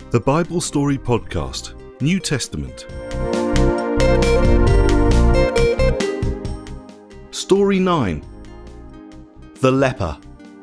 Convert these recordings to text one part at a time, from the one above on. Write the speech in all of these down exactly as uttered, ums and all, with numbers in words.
The Bible Story Podcast, New Testament. Story nine. The Leper.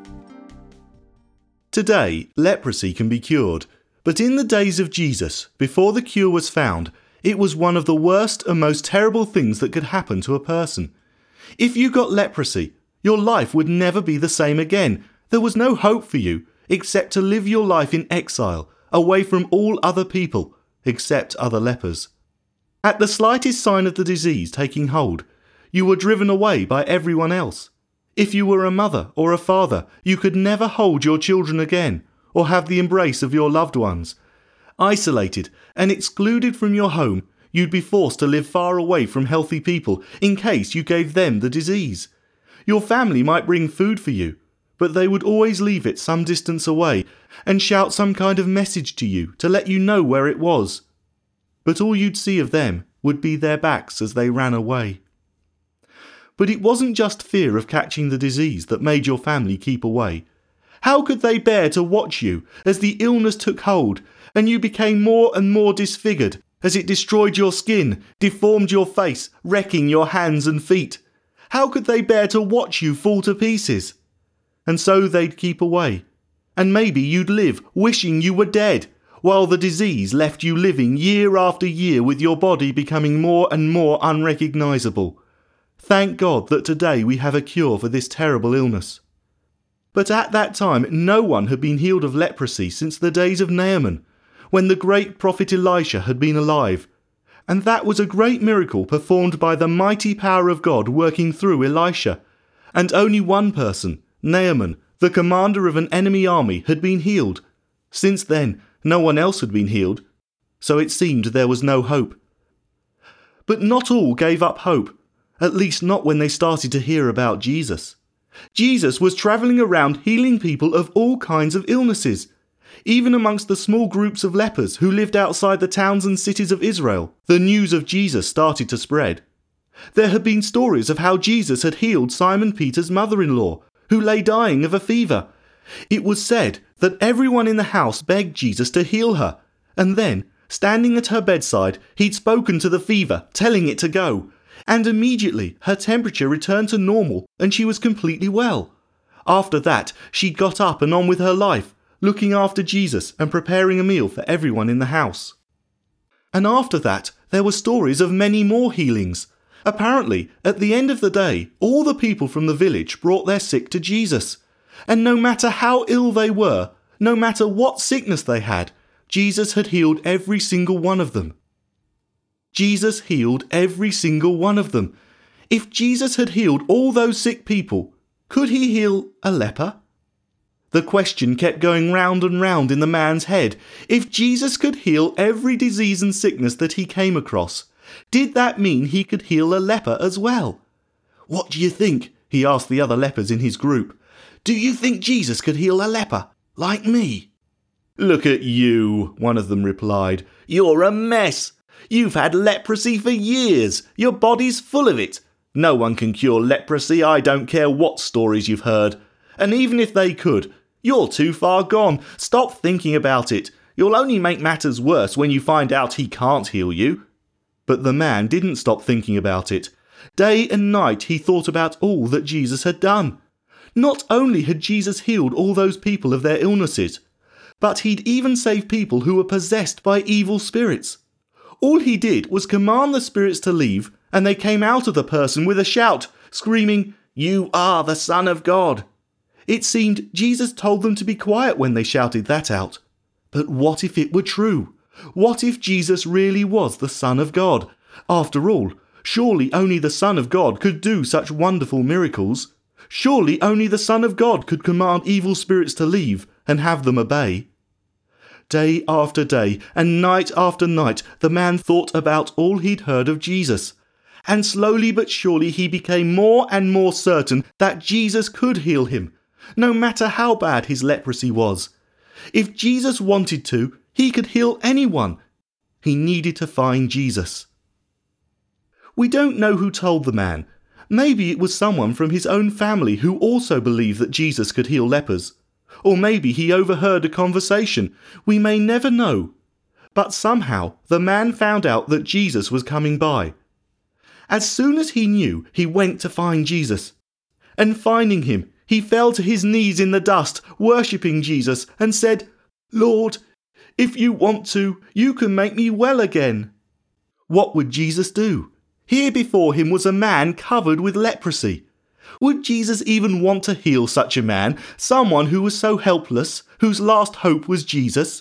Today, leprosy can be cured, but in the days of Jesus, before the cure was found, it was one of the worst and most terrible things that could happen to a person. If you got leprosy, your life would never be the same again. There was no hope for you, except to live your life in exile, away from all other people, except other lepers. At the slightest sign of the disease taking hold, you were driven away by everyone else. If you were a mother or a father, you could never hold your children again, or have the embrace of your loved ones. Isolated and excluded from your home, you'd be forced to live far away from healthy people in case you gave them the disease. Your family might bring food for you, but they would always leave it some distance away and shout some kind of message to you to let you know where it was. But all you'd see of them would be their backs as they ran away. But it wasn't just fear of catching the disease that made your family keep away. How could they bear to watch you as the illness took hold and you became more and more disfigured as it destroyed your skin, deformed your face, wrecking your hands and feet? How could they bear to watch you fall to pieces? And so they'd keep away. And maybe you'd live wishing you were dead, while the disease left you living year after year with your body becoming more and more unrecognisable. Thank God that today we have a cure for this terrible illness. But at that time no one had been healed of leprosy since the days of Naaman, when the great prophet Elisha had been alive. And that was a great miracle performed by the mighty power of God working through Elisha. And only one person, Naaman, the commander of an enemy army, had been healed. Since then, no one else had been healed, so it seemed there was no hope. But not all gave up hope, at least not when they started to hear about Jesus. Jesus was travelling around healing people of all kinds of illnesses. Even amongst the small groups of lepers who lived outside the towns and cities of Israel, the news of Jesus started to spread. There had been stories of how Jesus had healed Simon Peter's mother-in-law, who lay dying of a fever. It was said that everyone in the house begged Jesus to heal her, and then, standing at her bedside, he'd spoken to the fever, telling it to go. And immediately her temperature returned to normal and she was completely well. After that, she'd got up and on with her life, looking after Jesus and preparing a meal for everyone in the house. And after that, there were stories of many more healings. Apparently, at the end of the day, all the people from the village brought their sick to Jesus. And no matter how ill they were, no matter what sickness they had, Jesus had healed every single one of them. Jesus healed every single one of them. If Jesus had healed all those sick people, could he heal a leper? The question kept going round and round in the man's head. If Jesus could heal every disease and sickness that he came across, did that mean he could heal a leper as well? "What do you think?" he asked the other lepers in his group. "Do you think Jesus could heal a leper, like me?" "Look at you," one of them replied. "You're a mess. You've had leprosy for years. Your body's full of it. No one can cure leprosy, I don't care what stories you've heard. And even if they could, you're too far gone. Stop thinking about it. You'll only make matters worse when you find out he can't heal you." But the man didn't stop thinking about it. Day and night he thought about all that Jesus had done. Not only had Jesus healed all those people of their illnesses, but he'd even saved people who were possessed by evil spirits. All he did was command the spirits to leave, and they came out of the person with a shout, screaming, "You are the Son of God." It seemed Jesus told them to be quiet when they shouted that out. But what if it were true? What if Jesus really was the Son of God? After all, surely only the Son of God could do such wonderful miracles. Surely only the Son of God could command evil spirits to leave and have them obey. Day after day and night after night, the man thought about all he'd heard of Jesus. And slowly but surely he became more and more certain that Jesus could heal him, no matter how bad his leprosy was. If Jesus wanted to, he could heal anyone. He needed to find Jesus. We don't know who told the man. Maybe it was someone from his own family who also believed that Jesus could heal lepers. Or maybe he overheard a conversation. We may never know, But somehow the man found out that Jesus was coming by. As soon as he knew, he went to find Jesus. And finding him, he fell to his knees in the dust, worshipping Jesus, and said, "Lord, if you want to, you can make me well again." What would Jesus do? Here before him was a man covered with leprosy. Would Jesus even want to heal such a man, someone who was so helpless, whose last hope was Jesus?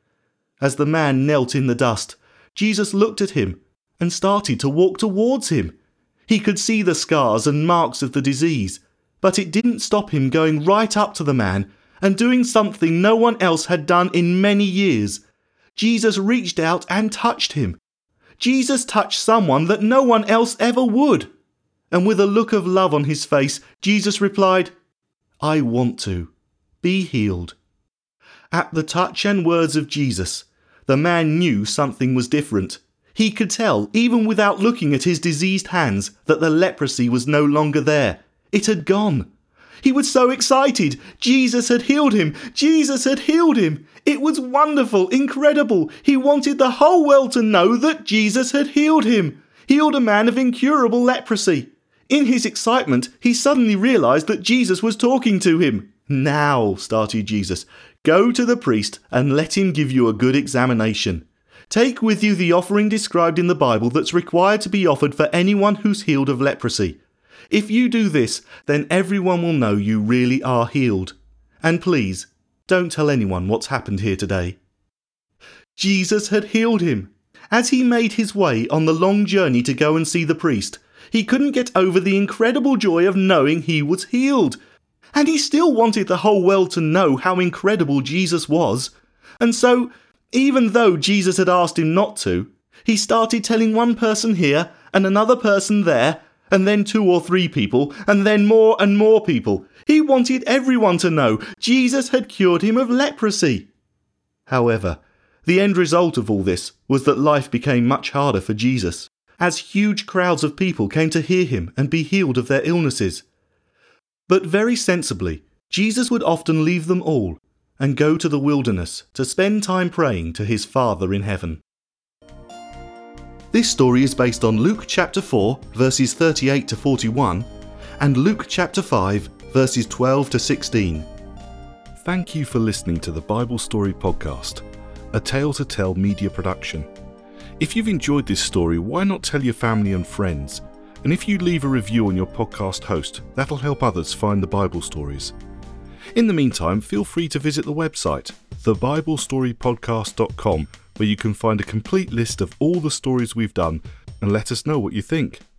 As the man knelt in the dust, Jesus looked at him and started to walk towards him. He could see the scars and marks of the disease, but it didn't stop him going right up to the man and doing something no one else had done in many years. Jesus reached out and touched him. Jesus touched someone that no one else ever would. And with a look of love on his face, Jesus replied, "I want to. Be healed." At the touch and words of Jesus, the man knew something was different. He could tell, even without looking at his diseased hands, that the leprosy was no longer there. It had gone. He was so excited. Jesus had healed him. Jesus had healed him. It was wonderful, incredible. He wanted the whole world to know that Jesus had healed him. Healed a man of incurable leprosy. In his excitement, he suddenly realized that Jesus was talking to him. "Now," started Jesus, "go to the priest and let him give you a good examination. Take with you the offering described in the Bible that's required to be offered for anyone who's healed of leprosy. If you do this, then everyone will know you really are healed. And please, don't tell anyone what's happened here today." Jesus had healed him. As he made his way on the long journey to go and see the priest, he couldn't get over the incredible joy of knowing he was healed. And he still wanted the whole world to know how incredible Jesus was. And so, even though Jesus had asked him not to, he started telling one person here and another person there, and then two or three people, and then more and more people. He wanted everyone to know Jesus had cured him of leprosy. However, the end result of all this was that life became much harder for Jesus, as huge crowds of people came to hear him and be healed of their illnesses. But very sensibly, Jesus would often leave them all and go to the wilderness to spend time praying to his Father in heaven. This story is based on Luke chapter four, verses thirty-eight to forty-one, and Luke chapter five, verses twelve to sixteen. Thank you for listening to the Bible Story Podcast, a Tale to Tell media production. If you've enjoyed this story, why not tell your family and friends? And if you leave a review on your podcast host, that'll help others find the Bible stories. In the meantime, feel free to visit the website, the bible story podcast dot com, where you can find a complete list of all the stories we've done and let us know what you think.